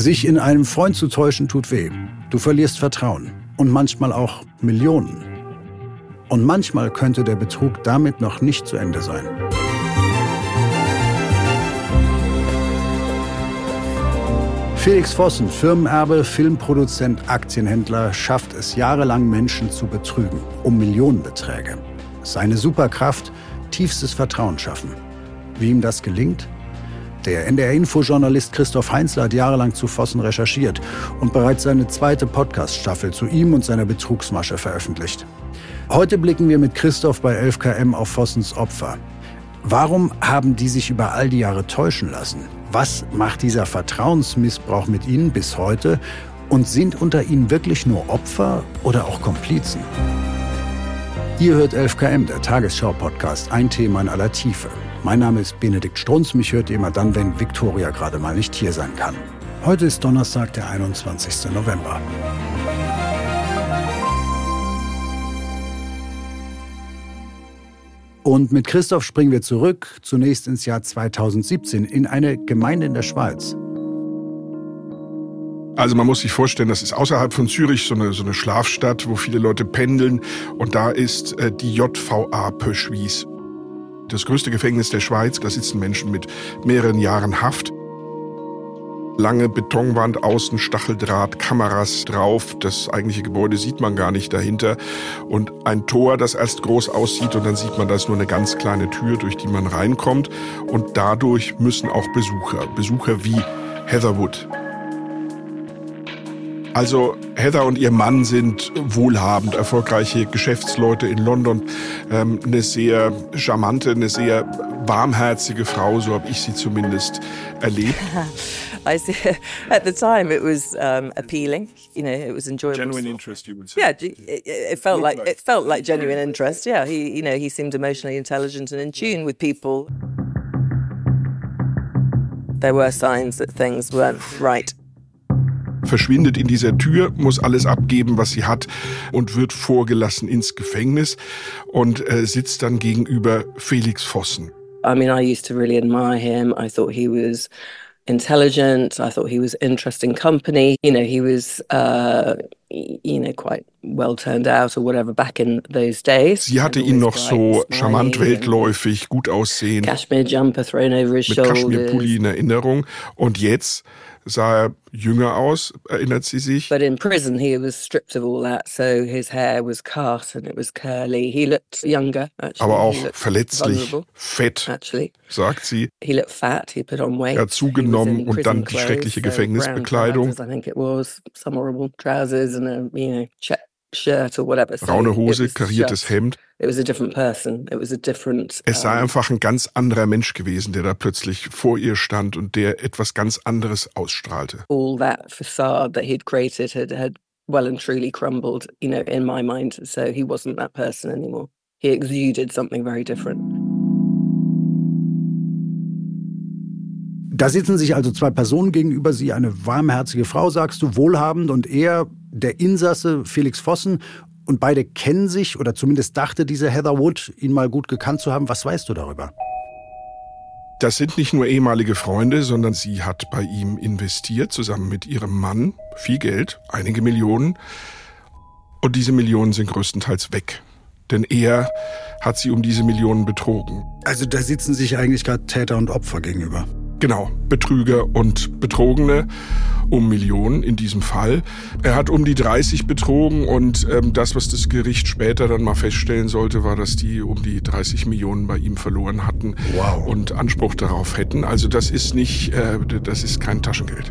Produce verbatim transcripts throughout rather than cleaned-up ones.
Sich in einem Freund zu täuschen tut weh. Du verlierst Vertrauen und manchmal auch Millionen. Und manchmal könnte der Betrug damit noch nicht zu Ende sein. Felix Vossen, Firmenerbe, Filmproduzent, Aktienhändler, schafft es jahrelang, Menschen zu betrügen, um Millionenbeträge. Seine Superkraft, tiefstes Vertrauen schaffen. Wie ihm das gelingt? Der N D R-Info-Journalist Christoph Heinzler hat jahrelang zu Vossen recherchiert und bereits seine zweite Podcast-Staffel zu ihm und seiner Betrugsmasche veröffentlicht. Heute blicken wir mit Christoph bei elf K M auf Vossens Opfer. Warum haben die sich über all die Jahre täuschen lassen? Was macht dieser Vertrauensmissbrauch mit ihnen bis heute? Und sind unter ihnen wirklich nur Opfer oder auch Komplizen? Ihr hört elf K M, der Tagesschau-Podcast, ein Thema in aller Tiefe. Mein Name ist Benedikt Strunz, mich hört ihr immer dann, wenn Viktoria gerade mal nicht hier sein kann. Heute ist Donnerstag, der einundzwanzigster November. Und mit Christoph springen wir zurück, zunächst ins Jahr zweitausendsiebzehn, in eine Gemeinde in der Schweiz. Also man muss sich vorstellen, das ist außerhalb von Zürich so eine, so eine Schlafstadt, wo viele Leute pendeln. Und da ist äh, die J V A Pöschwies. Das größte Gefängnis der Schweiz. Da sitzen Menschen mit mehreren Jahren Haft. Lange Betonwand, außen Stacheldraht, Kameras drauf. Das eigentliche Gebäude sieht man gar nicht dahinter. Und ein Tor, das erst groß aussieht und dann sieht man, da ist nur eine ganz kleine Tür, durch die man reinkommt. Und dadurch müssen auch Besucher, Besucher wie Heather Wood. Also Heather und ihr Mann sind wohlhabend, erfolgreiche Geschäftsleute in London. Ähm, eine sehr charmante, eine sehr warmherzige Frau, so habe ich sie zumindest erlebt. I see. At the time, it was um, appealing. You know, it was enjoyable. Genuine interest, you would say. Yeah, it, it felt like it felt like genuine interest. Yeah, he, you know, he seemed emotionally intelligent and in tune with people. There were signs that things weren't right. Verschwindet in dieser Tür, muss alles abgeben, was sie hat und wird vorgelassen ins Gefängnis und äh, sitzt dann gegenüber Felix Vossen. I mean, I used to really admire him. I thought he was intelligent. I thought he was interesting company. You know, he was, uh, you know, quite well turned out or whatever back in those days. Sie hatte ihn noch so charmant weltläufig, gut aussehen. Cashmere jumper thrown over his shoulders. Mit Kaschmirpulli in Erinnerung. Und jetzt sah er jünger aus, erinnert sie sich. But in prison he was stripped of all that, so his hair was cut and it was curly. He looked younger, actually. Aber auch verletzlich, fett, actually. Sagt sie. He looked fat, he put on weight. Er hat zugenommen und dann die schreckliche Gefängnisbekleidung. I think it was some horrible trousers and a, you know, check shirt or whatever. Braune Hose, kariertes Hemd. It was a different person. It was a different. Es sei um, einfach ein ganz anderer Mensch gewesen, der da plötzlich vor ihr stand und der etwas ganz anderes ausstrahlte. All that facade that he'd created had, had well and truly crumbled, you know, in my mind. So he wasn't that person anymore. He exuded something very different. Da sitzen sich also zwei Personen gegenüber, sie eine warmherzige Frau, sagst du, wohlhabend, und er, der Insasse Felix Vossen. Und beide kennen sich, oder zumindest dachte diese Heather Wood, ihn mal gut gekannt zu haben. Was weißt du darüber? Das sind nicht nur ehemalige Freunde, sondern sie hat bei ihm investiert, zusammen mit ihrem Mann. Viel Geld, einige Millionen. Und diese Millionen sind größtenteils weg. Denn er hat sie um diese Millionen betrogen. Also da sitzen sich eigentlich gerade Täter und Opfer gegenüber. Genau, Betrüger und Betrogene um Millionen in diesem Fall. Er hat um die dreißig betrogen und ähm, das, was das Gericht später dann mal feststellen sollte, war, dass die um die dreißig Millionen bei ihm verloren hatten. Wow. Und Anspruch darauf hätten. Also das ist nicht, äh, das ist kein Taschengeld.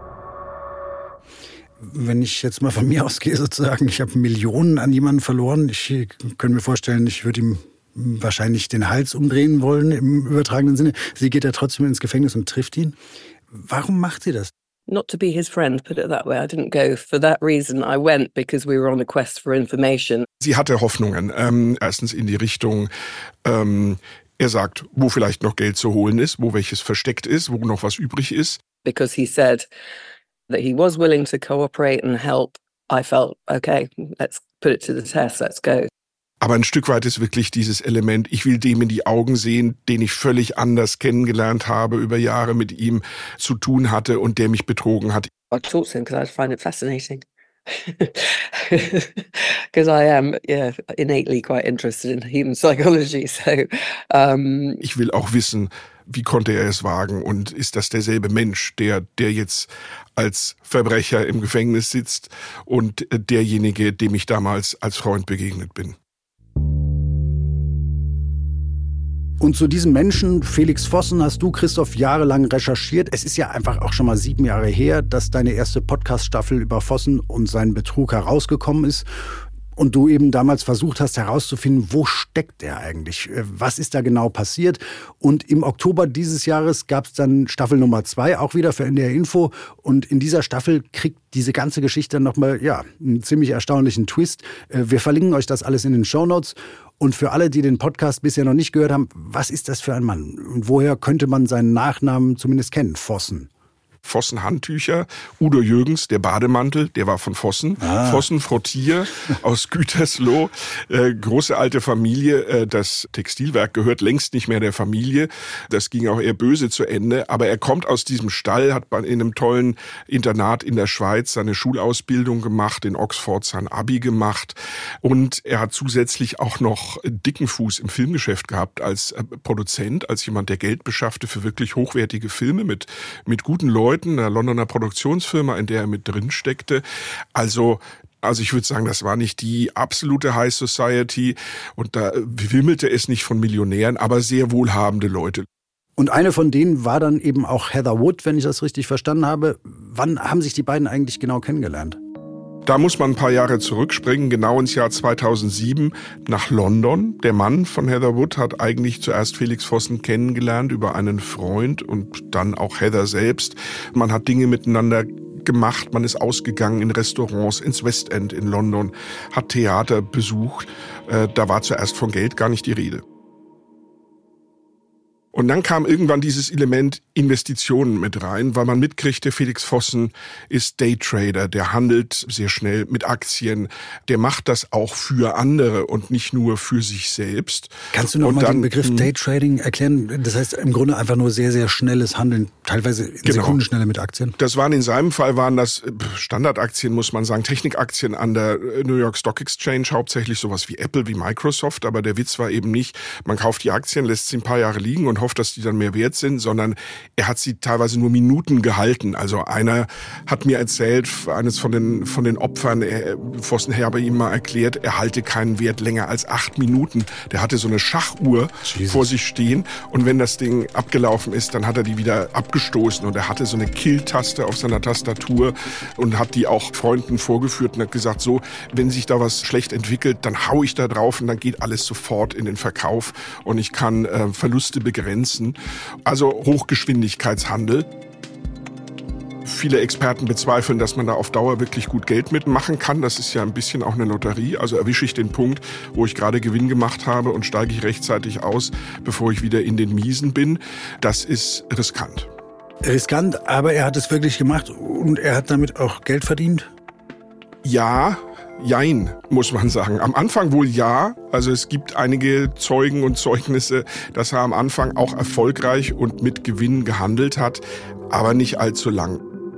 Wenn ich jetzt mal von mir ausgehe sozusagen, ich habe Millionen an jemanden verloren. Ich könnte mir vorstellen, ich würde ihm wahrscheinlich den Hals umdrehen wollen im übertragenen Sinne. Sie geht ja trotzdem ins Gefängnis und trifft ihn. Warum macht sie das? Not to be his friend, put it that way. I didn't go for that reason. I went because we were on a quest for information. Sie hatte Hoffnungen. Ähm, erstens in die Richtung, ähm, er sagt, wo vielleicht noch Geld zu holen ist, wo welches versteckt ist, wo noch was übrig ist. Because he said that he was willing to cooperate and help. I felt, okay, let's put it to the test, let's go. Aber ein Stück weit ist wirklich dieses Element, ich will dem in die Augen sehen, den ich völlig anders kennengelernt habe, über Jahre mit ihm zu tun hatte und der mich betrogen hat. I talked to him because I find it fascinating. Because I am, yeah, innately quite interested in human psychology. So, um, ich will auch wissen, wie konnte er es wagen und ist das derselbe Mensch, der, der jetzt als Verbrecher im Gefängnis sitzt und derjenige, dem ich damals als Freund begegnet bin. Und zu diesem Menschen, Felix Vossen, hast du, Christoph, jahrelang recherchiert. Es ist ja einfach auch schon mal sieben Jahre her, dass deine erste Podcast-Staffel über Vossen und seinen Betrug herausgekommen ist. Und du eben damals versucht hast herauszufinden, wo steckt er eigentlich? Was ist da genau passiert? Und im Oktober dieses Jahres gab es dann Staffel Nummer zwei, auch wieder für N D R Info. Und in dieser Staffel kriegt diese ganze Geschichte nochmal, ja, einen ziemlich erstaunlichen Twist. Wir verlinken euch das alles in den Shownotes. Und für alle, die den Podcast bisher noch nicht gehört haben, was ist das für ein Mann? Und woher könnte man seinen Nachnamen zumindest kennen? Vossen. Vossen Handtücher, Udo Jürgens, der Bademantel, der war von Vossen. Ah. Vossen Frottier aus Gütersloh, äh, große alte Familie. Äh, das Textilwerk gehört längst nicht mehr der Familie. Das ging auch eher böse zu Ende. Aber er kommt aus diesem Stall, hat in einem tollen Internat in der Schweiz seine Schulausbildung gemacht, in Oxford sein Abi gemacht. Und er hat zusätzlich auch noch dicken Fuß im Filmgeschäft gehabt als äh, Produzent, als jemand, der Geld beschaffte für wirklich hochwertige Filme mit, mit guten Leuten, einer Londoner Produktionsfirma, in der er mit drin steckte. Also, also ich würde sagen, das war nicht die absolute High Society und da wimmelte es nicht von Millionären, aber sehr wohlhabende Leute. Und eine von denen war dann eben auch Heather Wood, wenn ich das richtig verstanden habe. Wann haben sich die beiden eigentlich genau kennengelernt? Da muss man ein paar Jahre zurückspringen, genau ins Jahr zweitausendsieben nach London. Der Mann von Heather Wood hat eigentlich zuerst Felix Vossen kennengelernt über einen Freund und dann auch Heather selbst. Man hat Dinge miteinander gemacht, man ist ausgegangen in Restaurants, ins West End in London, hat Theater besucht. Da war zuerst von Geld gar nicht die Rede. Und dann kam irgendwann dieses Element Investitionen mit rein, weil man mitkriegte, Felix Vossen ist Daytrader, der handelt sehr schnell mit Aktien, der macht das auch für andere und nicht nur für sich selbst. Kannst du noch und mal dann, den Begriff Daytrading erklären? Das heißt im Grunde einfach nur sehr, sehr schnelles Handeln, teilweise in genau. Sekundenschnelle mit Aktien? Das waren in seinem Fall waren das Standardaktien, muss man sagen, Technikaktien an der New York Stock Exchange, hauptsächlich sowas wie Apple, wie Microsoft, aber der Witz war eben nicht, man kauft die Aktien, lässt sie ein paar Jahre liegen und hofft, dass die dann mehr wert sind, sondern er hat sie teilweise nur Minuten gehalten. Also einer hat mir erzählt, eines von den von den Opfern, er, Vossen habe ihm mal erklärt, er halte keinen Wert länger als acht Minuten. Der hatte so eine Schachuhr Jesus. vor sich stehen und wenn das Ding abgelaufen ist, dann hat er die wieder abgestoßen und er hatte so eine Kill-Taste auf seiner Tastatur und hat die auch Freunden vorgeführt und hat gesagt, so, wenn sich da was schlecht entwickelt, dann hau ich da drauf und dann geht alles sofort in den Verkauf und ich kann äh, Verluste begrenzen. Also Hochgeschwindigkeitshandel. Viele Experten bezweifeln, dass man da auf Dauer wirklich gut Geld mitmachen kann. Das ist ja ein bisschen auch eine Lotterie. Also erwische ich den Punkt, wo ich gerade Gewinn gemacht habe und steige ich rechtzeitig aus, bevor ich wieder in den Miesen bin. Das ist riskant. Riskant, aber er hat es wirklich gemacht und er hat damit auch Geld verdient? Ja, jein, muss man sagen. Am Anfang wohl ja. Also es gibt einige Zeugen und Zeugnisse, dass er am Anfang auch erfolgreich und mit Gewinn gehandelt hat, aber nicht allzu lang.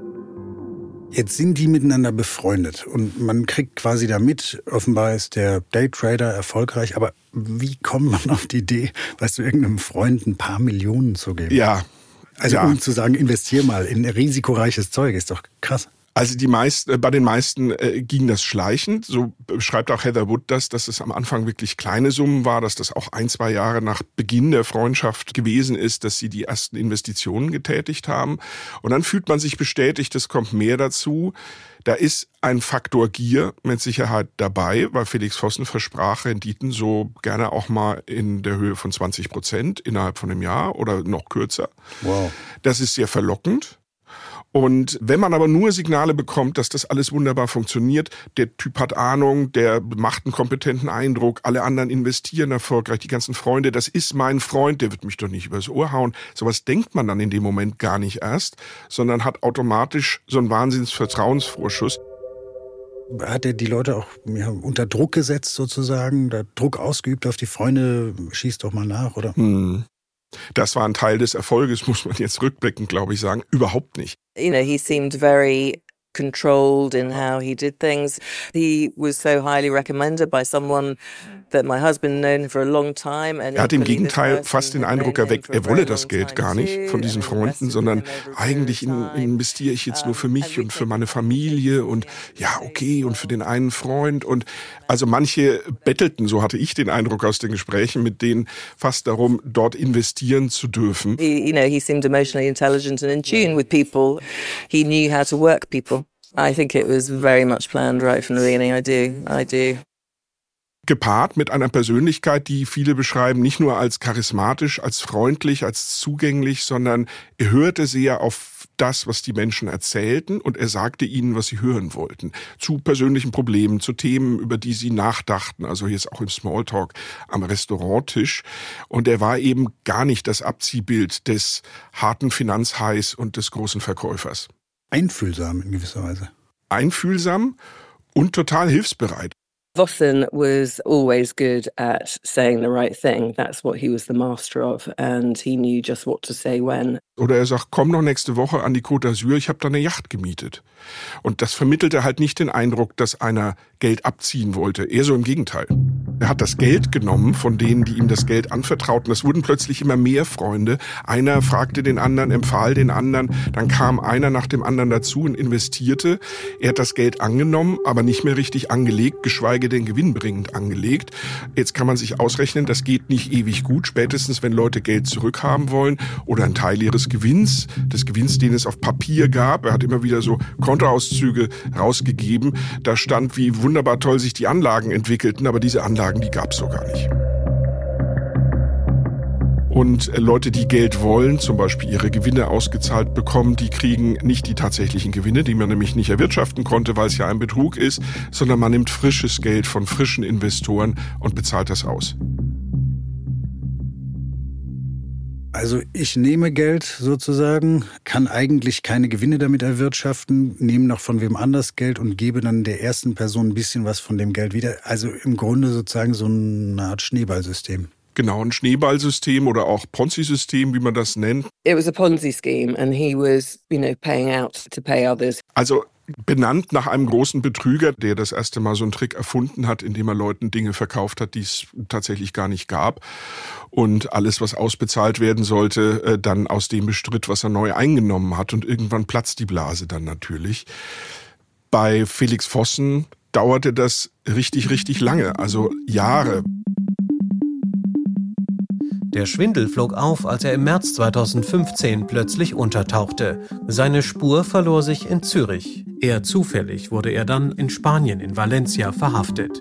Jetzt sind die miteinander befreundet und man kriegt quasi da mit, offenbar ist der Daytrader erfolgreich, aber wie kommt man auf die Idee, weißt du, irgendeinem Freund ein paar Millionen zu geben? Ja. Also ja. um zu sagen, investier mal in risikoreiches Zeug, ist doch krass. Also die meisten, bei den meisten äh, ging das schleichend. So beschreibt auch Heather Wood das, dass es am Anfang wirklich kleine Summen war, dass das auch ein, zwei Jahre nach Beginn der Freundschaft gewesen ist, dass sie die ersten Investitionen getätigt haben. Und dann fühlt man sich bestätigt, es kommt mehr dazu. Da ist ein Faktor Gier mit Sicherheit dabei, weil Felix Vossen versprach Renditen so gerne auch mal in der Höhe von zwanzig Prozent innerhalb von einem Jahr oder noch kürzer. Wow. Das ist sehr verlockend. Und wenn man aber nur Signale bekommt, dass das alles wunderbar funktioniert, der Typ hat Ahnung, der macht einen kompetenten Eindruck, alle anderen investieren erfolgreich, die ganzen Freunde, das ist mein Freund, der wird mich doch nicht übers Ohr hauen. Sowas denkt man dann in dem Moment gar nicht erst, sondern hat automatisch so einen Wahnsinns-Vertrauensvorschuss. Hat er die Leute auch ja, unter Druck gesetzt sozusagen, da Druck ausgeübt auf die Freunde, schießt doch mal nach, oder? Hm. Das war ein Teil des Erfolges, muss man jetzt rückblickend, glaube ich, sagen. Überhaupt nicht. You know, he seemed very controlled in how he did things. He was so highly recommended by someone that my husband known for a long time. Er hat im Gegenteil fast den Eindruck erweckt, er wolle das Geld gar nicht von diesen Freunden, sondern eigentlich in, investiere ich jetzt nur für mich und für meine Familie und ja, okay, und für den einen Freund. Und also manche bettelten, so hatte ich den Eindruck aus den Gesprächen mit denen, fast darum, dort investieren zu dürfen. He, you know, he seemed emotionally intelligent and in tune with people. He knew how to work people. I think it was very much planned right from the beginning. I do, I do. Gepaart mit einer Persönlichkeit, die viele beschreiben, nicht nur als charismatisch, als freundlich, als zugänglich, sondern er hörte sehr auf das, was die Menschen erzählten und er sagte ihnen, was sie hören wollten. Zu persönlichen Problemen, zu Themen, über die sie nachdachten, also jetzt auch im Smalltalk am Restauranttisch. Und er war eben gar nicht das Abziehbild des harten Finanzhais und des großen Verkäufers. Einfühlsam in gewisser Weise. Einfühlsam und total hilfsbereit. Vossen was always good at saying the right thing. That's what he was the master of, and he knew just what to say when. Oder er sagt, komm noch nächste Woche an die Côte d'Azur, ich habe da eine Yacht gemietet. Und das vermittelte halt nicht den Eindruck, dass einer Geld abziehen wollte. Eher so im Gegenteil. Er hat das Geld genommen von denen, die ihm das Geld anvertrauten. Es wurden plötzlich immer mehr Freunde. Einer fragte den anderen, empfahl den anderen. Dann kam einer nach dem anderen dazu und investierte. Er hat das Geld angenommen, aber nicht mehr richtig angelegt, geschweige denn gewinnbringend angelegt. Jetzt kann man sich ausrechnen, das geht nicht ewig gut. Spätestens, wenn Leute Geld zurückhaben wollen oder einen Teil ihres Gewinns, des Gewinns, den es auf Papier gab. Er hat immer wieder so Kontoauszüge rausgegeben. Da stand, wie wunderbar toll sich die Anlagen entwickelten, aber diese Anlagen, die gab es so gar nicht. Und Leute, die Geld wollen, zum Beispiel ihre Gewinne ausgezahlt bekommen, die kriegen nicht die tatsächlichen Gewinne, die man nämlich nicht erwirtschaften konnte, weil es ja ein Betrug ist, sondern man nimmt frisches Geld von frischen Investoren und bezahlt das aus. Also ich nehme Geld sozusagen, kann eigentlich keine Gewinne damit erwirtschaften, nehme noch von wem anders Geld und gebe dann der ersten Person ein bisschen was von dem Geld wieder. Also im Grunde sozusagen so eine Art Schneeballsystem. Genau, ein Schneeballsystem oder auch Ponzi-System, wie man das nennt. It was a Ponzi scheme and he was, you know, paying out to pay others. Also benannt nach einem großen Betrüger, der das erste Mal so einen Trick erfunden hat, indem er Leuten Dinge verkauft hat, die es tatsächlich gar nicht gab. Und alles, was ausbezahlt werden sollte, dann aus dem bestritt, was er neu eingenommen hat. Und irgendwann platzt die Blase dann natürlich. Bei Felix Vossen dauerte das richtig, richtig lange, also Jahre. Der Schwindel flog auf, als er im März zweitausendfünfzehn plötzlich untertauchte. Seine Spur verlor sich in Zürich. Eher zufällig wurde er dann in Spanien, in Valencia, verhaftet.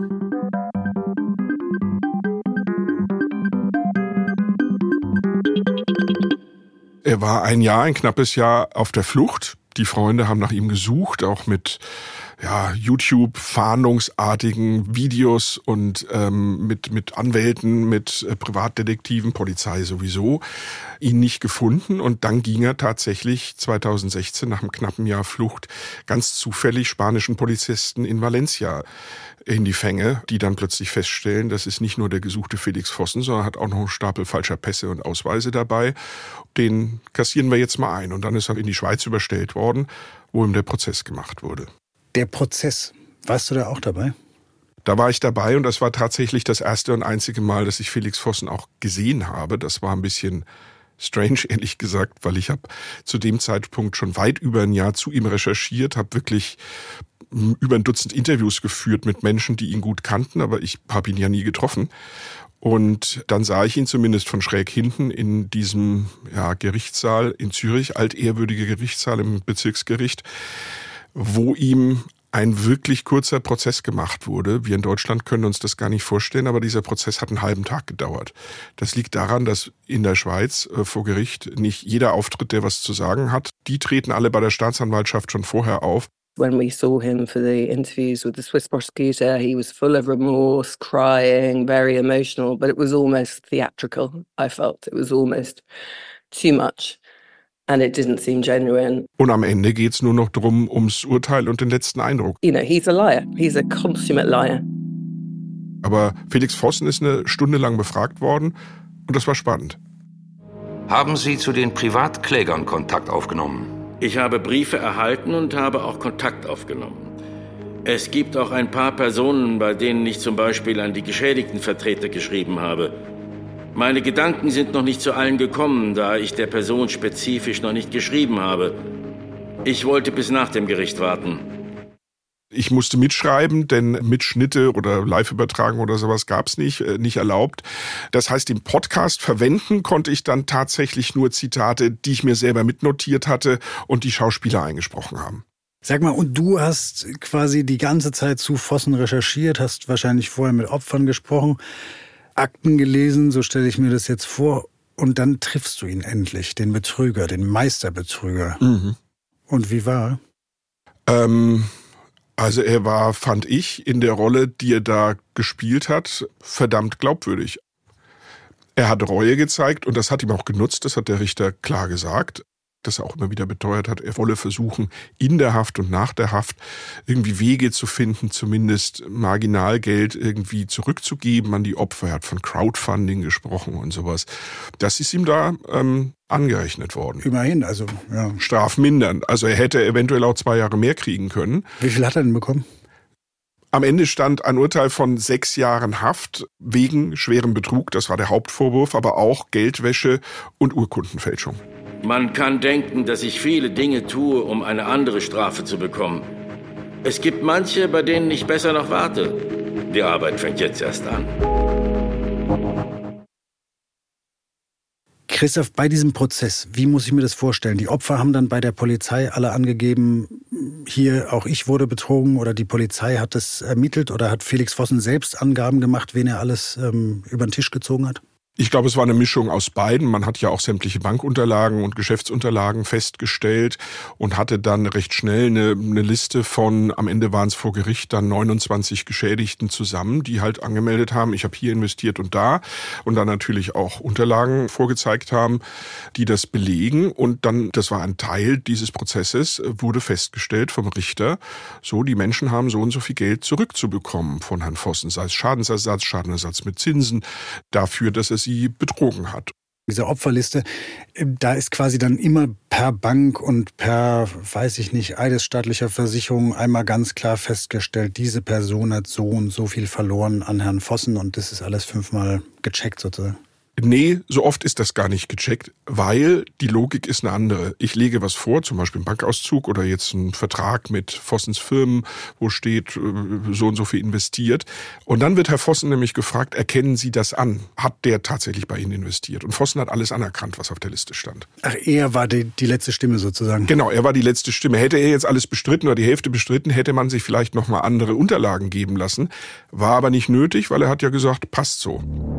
Er war ein Jahr, ein knappes Jahr auf der Flucht. Die Freunde haben nach ihm gesucht, auch mit ja, YouTube-fahndungsartigen Videos und ähm, mit, mit Anwälten, mit äh, Privatdetektiven, Polizei sowieso, ihn nicht gefunden. Und dann ging er tatsächlich zweitausendsechzehn nach einem knappen Jahr Flucht ganz zufällig spanischen Polizisten in Valencia in die Fänge, die dann plötzlich feststellen, das ist nicht nur der gesuchte Felix Vossen, sondern hat auch noch einen Stapel falscher Pässe und Ausweise dabei. Den kassieren wir jetzt mal ein. Und dann ist er in die Schweiz überstellt worden, wo ihm der Prozess gemacht wurde. Der Prozess, warst du da auch dabei? Da war ich dabei und das war tatsächlich das erste und einzige Mal, dass ich Felix Vossen auch gesehen habe. Das war ein bisschen strange, ehrlich gesagt, weil ich habe zu dem Zeitpunkt schon weit über ein Jahr zu ihm recherchiert, habe wirklich über ein Dutzend Interviews geführt mit Menschen, die ihn gut kannten, aber ich habe ihn ja nie getroffen. Und dann sah ich ihn zumindest von schräg hinten in diesem ja, Gerichtssaal in Zürich, altehrwürdiger Gerichtssaal im Bezirksgericht, wo ihm ein wirklich kurzer Prozess gemacht wurde. Wir in Deutschland können uns das gar nicht vorstellen, aber dieser Prozess hat einen halben Tag gedauert. Das liegt daran, dass in der Schweiz äh, vor Gericht nicht jeder auftritt, der was zu sagen hat. Die treten alle bei der Staatsanwaltschaft schon vorher auf. When we saw him for the interviews with the Swiss prosecutor, he was full of remorse, crying, very emotional, but it was almost theatrical, I felt. It was almost too much. And it didn't seem genuine. Und am Ende geht's nur noch drum ums Urteil und den letzten Eindruck. You know, he's a liar. He's a consummate liar. Aber Felix Vossen ist eine Stunde lang befragt worden und das war spannend. Haben Sie zu den Privatklägern Kontakt aufgenommen? Ich habe Briefe erhalten und habe auch Kontakt aufgenommen. Es gibt auch ein paar Personen, bei denen ich zum Beispiel an die geschädigten Vertreter geschrieben habe. Meine Gedanken sind noch nicht zu allen gekommen, da ich der Person spezifisch noch nicht geschrieben habe. Ich wollte bis nach dem Gericht warten. Ich musste mitschreiben, denn Mitschnitte oder Live-Übertragung oder sowas gab es nicht, nicht erlaubt. Das heißt, im Podcast verwenden konnte ich dann tatsächlich nur Zitate, die ich mir selber mitnotiert hatte und die Schauspieler eingesprochen haben. Sag mal, und du hast quasi die ganze Zeit zu Vossen recherchiert, hast wahrscheinlich vorher mit Opfern gesprochen, Akten gelesen, so stelle ich mir das jetzt vor. Und dann triffst du ihn endlich, den Betrüger, den Meisterbetrüger. Mhm. Und wie war er? Ähm, also er war, fand ich, in der Rolle, die er da gespielt hat, verdammt glaubwürdig. Er hat Reue gezeigt und das hat ihm auch genutzt, das hat der Richter klar gesagt, dass er auch immer wieder beteuert hat, er wolle versuchen, in der Haft und nach der Haft irgendwie Wege zu finden, zumindest Marginalgeld irgendwie zurückzugeben an die Opfer. Er hat von Crowdfunding gesprochen und sowas. Das ist ihm da ähm, angerechnet worden. Immerhin, also ja. Strafmindernd. Also er hätte eventuell auch zwei Jahre mehr kriegen können. Wie viel hat er denn bekommen? Am Ende stand ein Urteil von sechs Jahren Haft wegen schwerem Betrug. Das war der Hauptvorwurf, aber auch Geldwäsche und Urkundenfälschung. Man kann denken, dass ich viele Dinge tue, um eine andere Strafe zu bekommen. Es gibt manche, bei denen ich besser noch warte. Die Arbeit fängt jetzt erst an. Christoph, bei diesem Prozess, wie muss ich mir das vorstellen? Die Opfer haben dann bei der Polizei alle angegeben, hier auch ich wurde betrogen oder die Polizei hat das ermittelt oder hat Felix Vossen selbst Angaben gemacht, wen er alles ähm, über den Tisch gezogen hat? Ich glaube, es war eine Mischung aus beiden. Man hat ja auch sämtliche Bankunterlagen und Geschäftsunterlagen festgestellt und hatte dann recht schnell eine, eine Liste von, am Ende waren es vor Gericht dann neunundzwanzig Geschädigten zusammen, die halt angemeldet haben, ich habe hier investiert und da und dann natürlich auch Unterlagen vorgezeigt haben, die das belegen. Und dann, das war ein Teil dieses Prozesses, wurde festgestellt vom Richter, so, die Menschen haben so und so viel Geld zurückzubekommen von Herrn Vossen, sei es Schadensersatz, Schadenersatz mit Zinsen, dafür, dass es sie betrogen hat. Diese Opferliste, da ist quasi dann immer per Bank und per, weiß ich nicht, eidesstattlicher Versicherung einmal ganz klar festgestellt, diese Person hat so und so viel verloren an Herrn Vossen und das ist alles fünfmal gecheckt sozusagen. Nee, so oft ist das gar nicht gecheckt, weil die Logik ist eine andere. Ich lege was vor, zum Beispiel einen Bankauszug oder jetzt einen Vertrag mit Vossens Firmen, wo steht, so und so viel investiert. Und dann wird Herr Vossen nämlich gefragt, erkennen Sie das an? Hat der tatsächlich bei Ihnen investiert? Und Vossen hat alles anerkannt, was auf der Liste stand. Ach, er war die, die letzte Stimme sozusagen? Genau, er war die letzte Stimme. Hätte er jetzt alles bestritten oder die Hälfte bestritten, hätte man sich vielleicht nochmal andere Unterlagen geben lassen. War aber nicht nötig, weil er hat ja gesagt, passt so.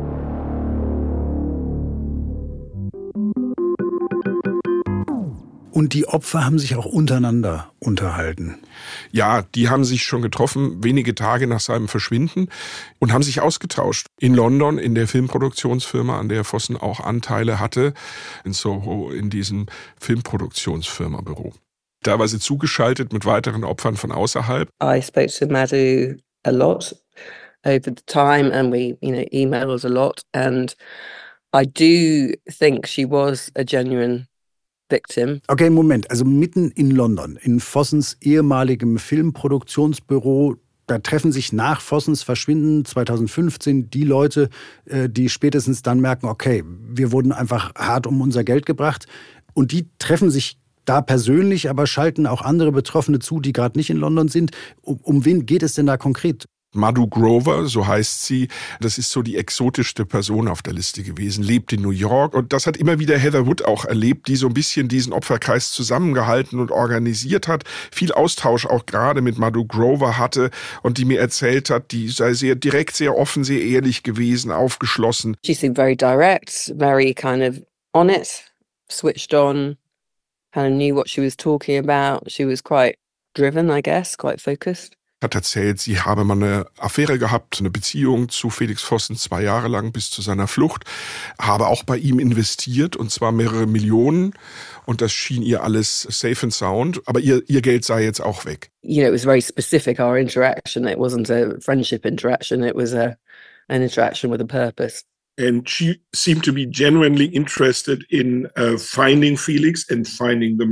Und die Opfer haben sich auch untereinander unterhalten. Ja, die haben sich schon getroffen, wenige Tage nach seinem Verschwinden und haben sich ausgetauscht. In London, in der Filmproduktionsfirma, an der Vossen auch Anteile hatte, in Soho, in diesem Filmproduktionsfirma-Büro. Da war sie zugeschaltet mit weiteren Opfern von außerhalb. I spoke to Madhu a lot over the time and we, you know, emailed us a lot and I do think she was a genuine victim. Okay, Moment. Also mitten in London, in Vossens ehemaligem Filmproduktionsbüro, da treffen sich nach Vossens Verschwinden zweitausendfünfzehn die Leute, die spätestens dann merken, okay, wir wurden einfach hart um unser Geld gebracht. Und die treffen sich da persönlich, aber schalten auch andere Betroffene zu, die gerade nicht in London sind. Um, um wen geht es denn da konkret? Madhu Grover, so heißt sie, das ist so die exotischste Person auf der Liste gewesen, lebt in New York und das hat immer wieder Heather Wood auch erlebt, die so ein bisschen diesen Opferkreis zusammengehalten und organisiert hat, viel Austausch auch gerade mit Madhu Grover hatte und die mir erzählt hat, die sei sehr direkt, sehr offen, sehr ehrlich gewesen, aufgeschlossen. She seemed very direct, very kind of on it, switched on, kind of knew what she was talking about. She was quite driven, I guess, quite focused. Hat erzählt, sie habe mal eine Affäre gehabt, eine Beziehung zu Felix Vossen zwei Jahre lang bis zu seiner Flucht, habe auch bei ihm investiert und zwar mehrere Millionen und das schien ihr alles safe and sound, aber ihr, ihr Geld sei jetzt auch weg. You know, it was very specific, our interaction. It wasn't a friendship interaction, it was a, an interaction with a purpose. And she seemed to be genuinely interested in uh, finding Felix and finding the money.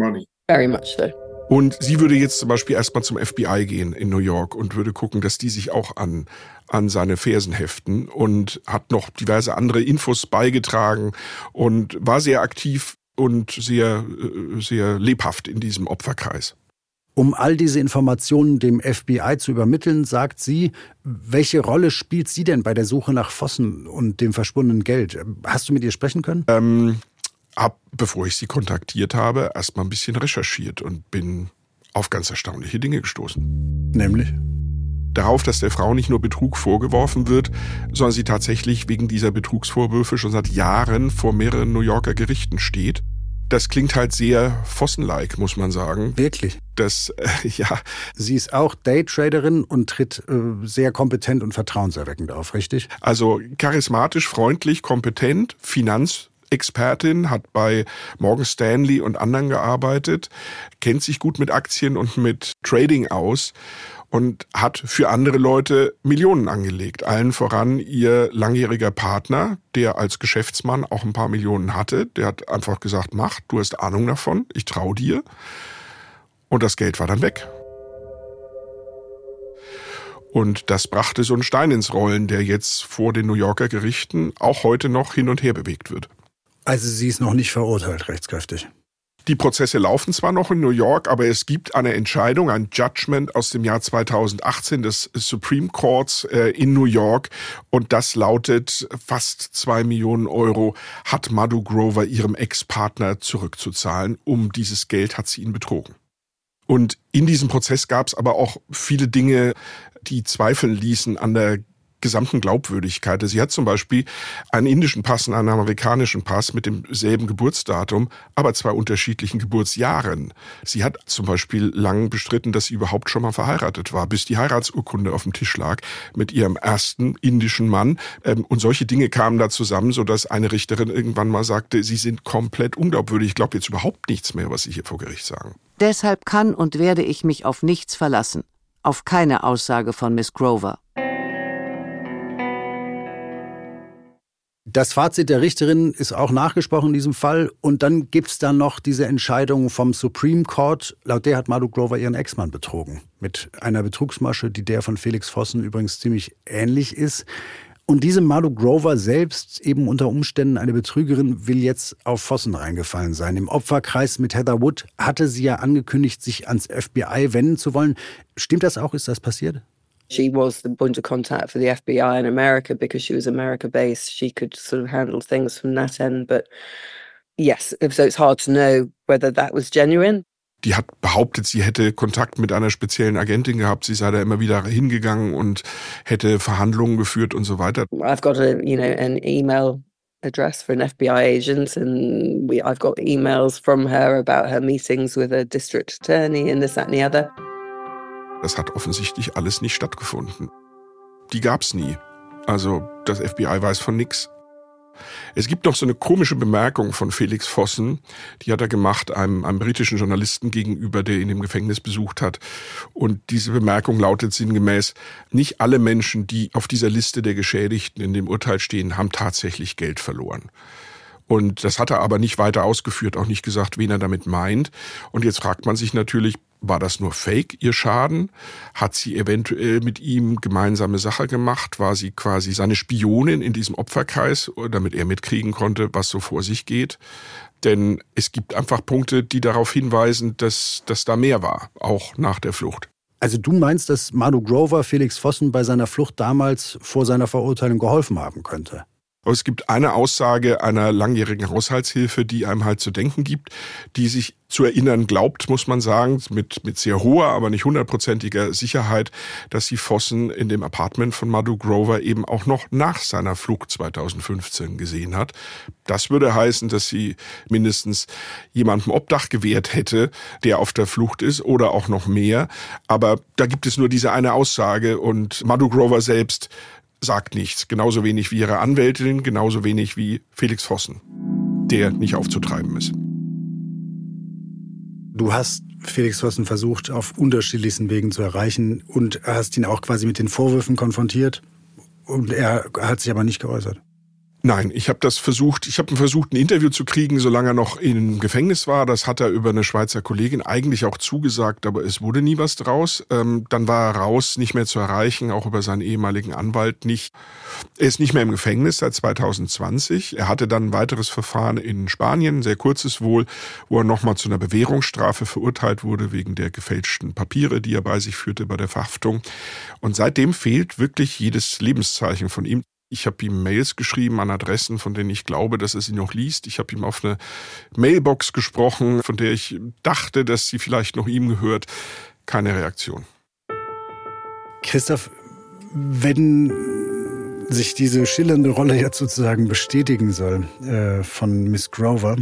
Very much so. Und sie würde jetzt zum Beispiel erstmal zum F B I gehen in New York und würde gucken, dass die sich auch an, an seine Fersen heften, und hat noch diverse andere Infos beigetragen und war sehr aktiv und sehr, sehr lebhaft in diesem Opferkreis. Um all diese Informationen dem F B I zu übermitteln, sagt sie, welche Rolle spielt sie denn bei der Suche nach Fossen und dem verschwundenen Geld? Hast du mit ihr sprechen können? Ähm, hab, bevor ich sie kontaktiert habe, erst mal ein bisschen recherchiert und bin auf ganz erstaunliche Dinge gestoßen. Nämlich? Darauf, dass der Frau nicht nur Betrug vorgeworfen wird, sondern sie tatsächlich wegen dieser Betrugsvorwürfe schon seit Jahren vor mehreren New Yorker Gerichten steht. Das klingt halt sehr Fossen-like, muss man sagen. Wirklich? Das, äh, ja. Sie ist auch Daytraderin und tritt äh, sehr kompetent und vertrauenserweckend auf, richtig? Also charismatisch, freundlich, kompetent, Finanzexpertin, hat bei Morgan Stanley und anderen gearbeitet, kennt sich gut mit Aktien und mit Trading aus und hat für andere Leute Millionen angelegt. Allen voran ihr langjähriger Partner, der als Geschäftsmann auch ein paar Millionen hatte. Der hat einfach gesagt, mach, du hast Ahnung davon, ich traue dir. Und das Geld war dann weg. Und das brachte so einen Stein ins Rollen, der jetzt vor den New Yorker Gerichten auch heute noch hin und her bewegt wird. Also sie ist noch nicht verurteilt, rechtskräftig. Die Prozesse laufen zwar noch in New York, aber es gibt eine Entscheidung, ein Judgment aus dem Jahr zweitausendachtzehn des Supreme Courts äh, in New York. Und das lautet, fast zwei Millionen Euro hat Madhu Grover ihrem Ex-Partner zurückzuzahlen. Um dieses Geld hat sie ihn betrogen. Und in diesem Prozess gab es aber auch viele Dinge, die zweifeln ließen an der gesamten Glaubwürdigkeit. Sie hat zum Beispiel einen indischen Pass und einen amerikanischen Pass mit demselben Geburtsdatum, aber zwei unterschiedlichen Geburtsjahren. Sie hat zum Beispiel lang bestritten, dass sie überhaupt schon mal verheiratet war, bis die Heiratsurkunde auf dem Tisch lag mit ihrem ersten indischen Mann. Und solche Dinge kamen da zusammen, sodass eine Richterin irgendwann mal sagte, sie sind komplett unglaubwürdig. Ich glaube jetzt überhaupt nichts mehr, was Sie hier vor Gericht sagen. Deshalb kann und werde ich mich auf nichts verlassen. Auf keine Aussage von Miss Grover. Das Fazit der Richterin ist auch nachgesprochen in diesem Fall. Und dann gibt es dann noch diese Entscheidung vom Supreme Court. Laut der hat Madhu Grover ihren Ex-Mann betrogen. Mit einer Betrugsmasche, die der von Felix Vossen übrigens ziemlich ähnlich ist. Und diese Madhu Grover selbst, eben unter Umständen eine Betrügerin, will jetzt auf Vossen reingefallen sein. Im Opferkreis mit Heather Wood hatte sie ja angekündigt, sich ans F B I wenden zu wollen. Stimmt das auch? Ist das passiert? She was the point of contact for the F B I in America because she was America-based. She could sort of handle things from that end. But yes, so it's hard to know whether that was genuine. Die hat behauptet, sie hätte Kontakt mit einer speziellen Agentin gehabt. Sie sei da immer wieder hingegangen und hätte Verhandlungen geführt und so weiter. I've got a, you know, an email address for an F B I agent, and we, I've got emails from her about her meetings with a district attorney and this, that and the other. Das hat offensichtlich alles nicht stattgefunden. Die gab's nie. Also das F B I weiß von nix. Es gibt noch so eine komische Bemerkung von Felix Vossen, die hat er gemacht einem, einem britischen Journalisten gegenüber, der ihn im Gefängnis besucht hat. Und diese Bemerkung lautet sinngemäß, nicht alle Menschen, die auf dieser Liste der Geschädigten in dem Urteil stehen, haben tatsächlich Geld verloren. Und das hat er aber nicht weiter ausgeführt, auch nicht gesagt, wen er damit meint. Und jetzt fragt man sich natürlich, war das nur Fake, ihr Schaden? Hat sie eventuell mit ihm gemeinsame Sache gemacht? War sie quasi seine Spionin in diesem Opferkreis, damit er mitkriegen konnte, was so vor sich geht? Denn es gibt einfach Punkte, die darauf hinweisen, dass, dass da mehr war, auch nach der Flucht. Also du meinst, dass Madhu Grover Felix Vossen bei seiner Flucht damals vor seiner Verurteilung geholfen haben könnte? Aber es gibt eine Aussage einer langjährigen Haushaltshilfe, die einem halt zu denken gibt, die sich zu erinnern glaubt, muss man sagen, mit, mit sehr hoher, aber nicht hundertprozentiger Sicherheit, dass sie Vossen in dem Apartment von Madhu Grover eben auch noch nach seiner Flucht zweitausendfünfzehn gesehen hat. Das würde heißen, dass sie mindestens jemandem Obdach gewährt hätte, der auf der Flucht ist, oder auch noch mehr. Aber da gibt es nur diese eine Aussage, und Madhu Grover selbst sagt nichts. Genauso wenig wie ihre Anwältin, genauso wenig wie Felix Vossen, der nicht aufzutreiben ist. Du hast Felix Vossen versucht, auf unterschiedlichsten Wegen zu erreichen, und hast ihn auch quasi mit den Vorwürfen konfrontiert. Und er hat sich aber nicht geäußert. Nein, ich habe das versucht, ich habe versucht, ein Interview zu kriegen, solange er noch im Gefängnis war. Das hat er über eine Schweizer Kollegin eigentlich auch zugesagt, aber es wurde nie was draus. Ähm, dann war er raus, nicht mehr zu erreichen, auch über seinen ehemaligen Anwalt nicht. Er ist nicht mehr im Gefängnis seit zwanzig zwanzig. Er hatte dann ein weiteres Verfahren in Spanien, sehr kurzes wohl, wo er nochmal zu einer Bewährungsstrafe verurteilt wurde wegen der gefälschten Papiere, die er bei sich führte bei der Verhaftung. Und seitdem fehlt wirklich jedes Lebenszeichen von ihm. Ich habe ihm Mails geschrieben an Adressen, von denen ich glaube, dass er sie noch liest. Ich habe ihm auf eine Mailbox gesprochen, von der ich dachte, dass sie vielleicht noch ihm gehört. Keine Reaktion. Christoph, wenn sich diese schillernde Rolle jetzt sozusagen bestätigen soll äh, von Miss Grover,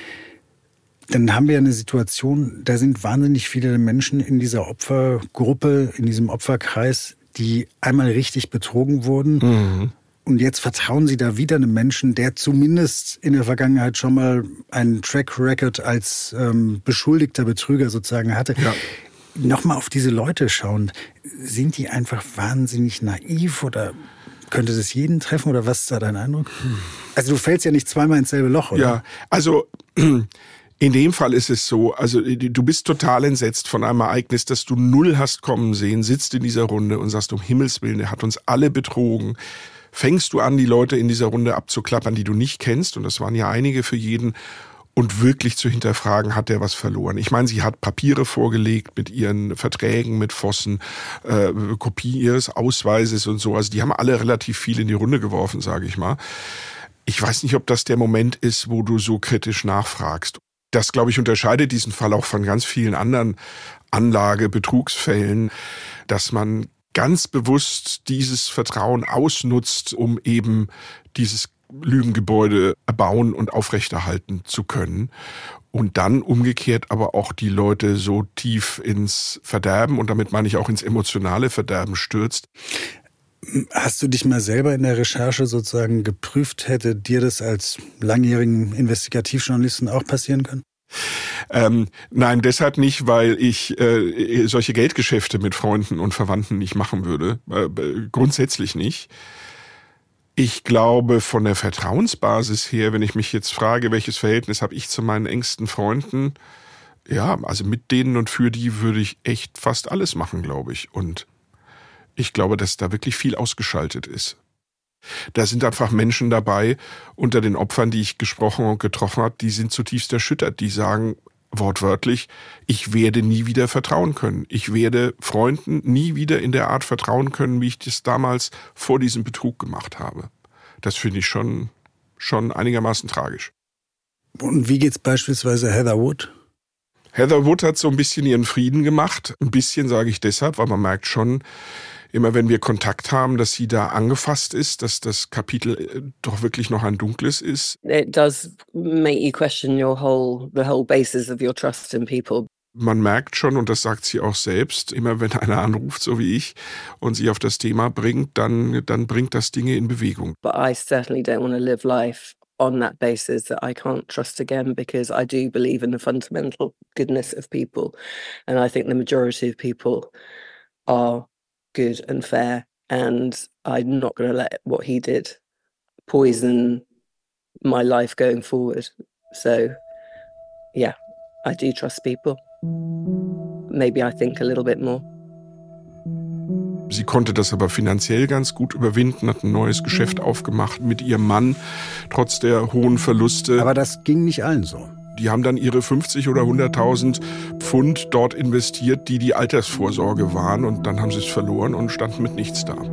dann haben wir eine Situation, da sind wahnsinnig viele Menschen in dieser Opfergruppe, in diesem Opferkreis, die einmal richtig betrogen wurden. Mhm. Und jetzt vertrauen Sie da wieder einem Menschen, der zumindest in der Vergangenheit schon mal einen Track Record als ähm, beschuldigter Betrüger sozusagen hatte. Ja. Nochmal auf diese Leute schauen. Sind die einfach wahnsinnig naiv oder könnte das jeden treffen oder was ist da dein Eindruck? Also du fällst ja nicht zweimal ins selbe Loch, oder? Ja, also in dem Fall ist es so, also du bist total entsetzt von einem Ereignis, das du null hast kommen sehen, sitzt in dieser Runde und sagst, um Himmels Willen, er hat uns alle betrogen. Fängst du an, die Leute in dieser Runde abzuklappern, die du nicht kennst, und das waren ja einige für jeden, und wirklich zu hinterfragen, hat der was verloren. Ich meine, sie hat Papiere vorgelegt mit ihren Verträgen mit Vossen, äh, Kopie ihres Ausweises und so. Also die haben alle relativ viel in die Runde geworfen, sage ich mal. Ich weiß nicht, ob das der Moment ist, wo du so kritisch nachfragst. Das, glaube ich, unterscheidet diesen Fall auch von ganz vielen anderen Anlage-Betrugsfällen, dass man ganz bewusst dieses Vertrauen ausnutzt, um eben dieses Lügengebäude erbauen und aufrechterhalten zu können. Und dann umgekehrt aber auch die Leute so tief ins Verderben, und damit meine ich auch ins emotionale Verderben, stürzt. Hast du dich mal selber in der Recherche sozusagen geprüft, hätte dir das als langjährigen Investigativjournalisten auch passieren können? Ähm, nein, deshalb nicht, weil ich äh, solche Geldgeschäfte mit Freunden und Verwandten nicht machen würde. Äh, grundsätzlich nicht. Ich glaube, von der Vertrauensbasis her, wenn ich mich jetzt frage, welches Verhältnis habe ich zu meinen engsten Freunden, ja, also mit denen und für die würde ich echt fast alles machen, glaube ich. Und ich glaube, dass da wirklich viel ausgeschaltet ist. Da sind einfach Menschen dabei unter den Opfern, die ich gesprochen und getroffen habe, die sind zutiefst erschüttert. Die sagen wortwörtlich, ich werde nie wieder vertrauen können. Ich werde Freunden nie wieder in der Art vertrauen können, wie ich das damals vor diesem Betrug gemacht habe. Das finde ich schon, schon einigermaßen tragisch. Und wie geht's beispielsweise Heather Wood? Heather Wood hat so ein bisschen ihren Frieden gemacht. Ein bisschen sage ich deshalb, weil man merkt schon, immer wenn wir Kontakt haben, dass sie da angefasst ist, dass das Kapitel doch wirklich noch ein dunkles ist. It does make you question your whole, the whole basis of your trust in people. Man merkt schon, und das sagt sie auch selbst, immer wenn einer anruft, so wie ich, und sie auf das Thema bringt, dann, dann bringt das Dinge in Bewegung. But I certainly don't want to live life on that basis that I can't trust again, because I do believe in the fundamental goodness of people. And I think the majority of people are good and fair, and I'm not going to let what he did poison my life going forward. So, yeah, I do trust people. Maybe I think a little bit more. Sie konnte das aber finanziell ganz gut überwinden, hat ein neues Geschäft aufgemacht mit ihrem Mann, trotz der hohen Verluste. Aber das ging nicht allen so. Die haben dann ihre fünfzig oder hunderttausend Pfund dort investiert, die die Altersvorsorge waren, und dann haben sie es verloren und standen mit nichts da.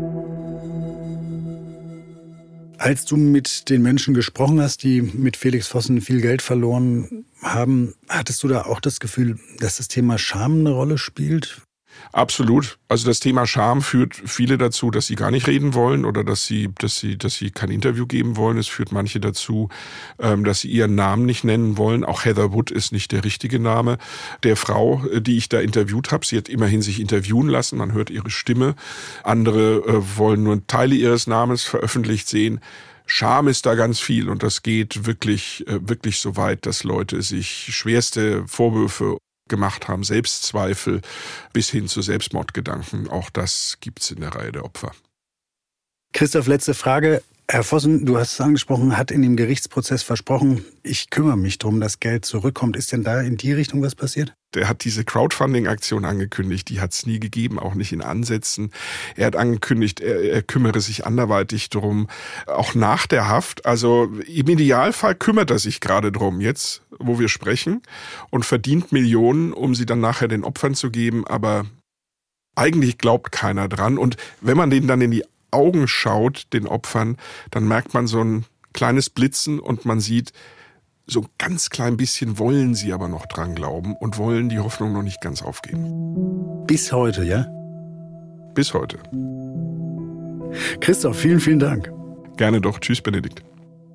Als du mit den Menschen gesprochen hast, die mit Felix Vossen viel Geld verloren haben, hattest du da auch das Gefühl, dass das Thema Scham eine Rolle spielt? Absolut. Also das Thema Scham führt viele dazu, dass sie gar nicht reden wollen oder dass sie, dass sie, dass sie kein Interview geben wollen. Es führt manche dazu, dass sie ihren Namen nicht nennen wollen. Auch Heather Wood ist nicht der richtige Name der Frau, die ich da interviewt habe. Sie hat immerhin sich interviewen lassen. Man hört ihre Stimme. Andere wollen nur Teile ihres Namens veröffentlicht sehen. Scham ist da ganz viel, und das geht wirklich, wirklich so weit, dass Leute sich schwerste Vorwürfe gemacht haben, Selbstzweifel bis hin zu Selbstmordgedanken. Auch das gibt's in der Reihe der Opfer. Christoph, letzte Frage. Herr Vossen, du hast es angesprochen, hat in dem Gerichtsprozess versprochen, ich kümmere mich darum, dass Geld zurückkommt. Ist denn da in die Richtung was passiert? Der hat diese Crowdfunding-Aktion angekündigt, die hat es nie gegeben, auch nicht in Ansätzen. Er hat angekündigt, er, er kümmere sich anderweitig drum, auch nach der Haft. Also im Idealfall kümmert er sich gerade drum, jetzt, wo wir sprechen, und verdient Millionen, um sie dann nachher den Opfern zu geben. Aber eigentlich glaubt keiner dran. Und wenn man denen dann in die Augen schaut, den Opfern, dann merkt man so ein kleines Blitzen und man sieht, so ein ganz klein bisschen wollen sie aber noch dran glauben und wollen die Hoffnung noch nicht ganz aufgeben. Bis heute, ja? Bis heute. Christoph, vielen, vielen Dank. Gerne doch. Tschüss, Benedikt.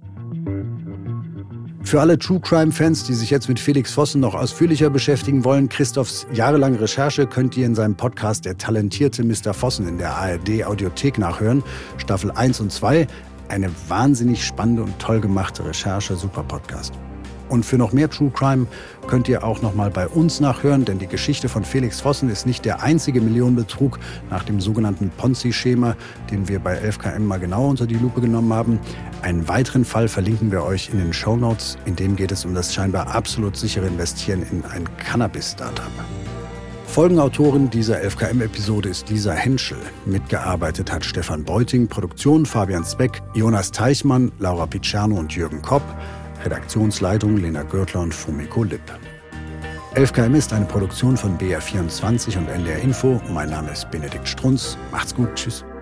Für alle True-Crime-Fans, die sich jetzt mit Felix Vossen noch ausführlicher beschäftigen wollen, Christophs jahrelange Recherche könnt ihr in seinem Podcast Der talentierte Mister Vossen in der A R D-Audiothek nachhören. Staffel eins und zwei. Eine wahnsinnig spannende und toll gemachte Recherche, super Podcast. Und für noch mehr True Crime könnt ihr auch noch mal bei uns nachhören, denn die Geschichte von Felix Vossen ist nicht der einzige Millionenbetrug nach dem sogenannten Ponzi-Schema, den wir bei elf K M mal genau unter die Lupe genommen haben. Einen weiteren Fall verlinken wir euch in den Shownotes. In dem geht es um das scheinbar absolut sichere Investieren in ein Cannabis-Startup. Folgenautorin dieser elf K M-Episode ist Lisa Henschel. Mitgearbeitet hat Stefan Beuting, Produktion Fabian Speck, Jonas Teichmann, Laura Picciano und Jürgen Kopp. Redaktionsleitung Lena Görtler und Fumiko Lipp. elf K M ist eine Produktion von B R vierundzwanzig und N D R Info. Mein Name ist Benedikt Strunz. Macht's gut. Tschüss.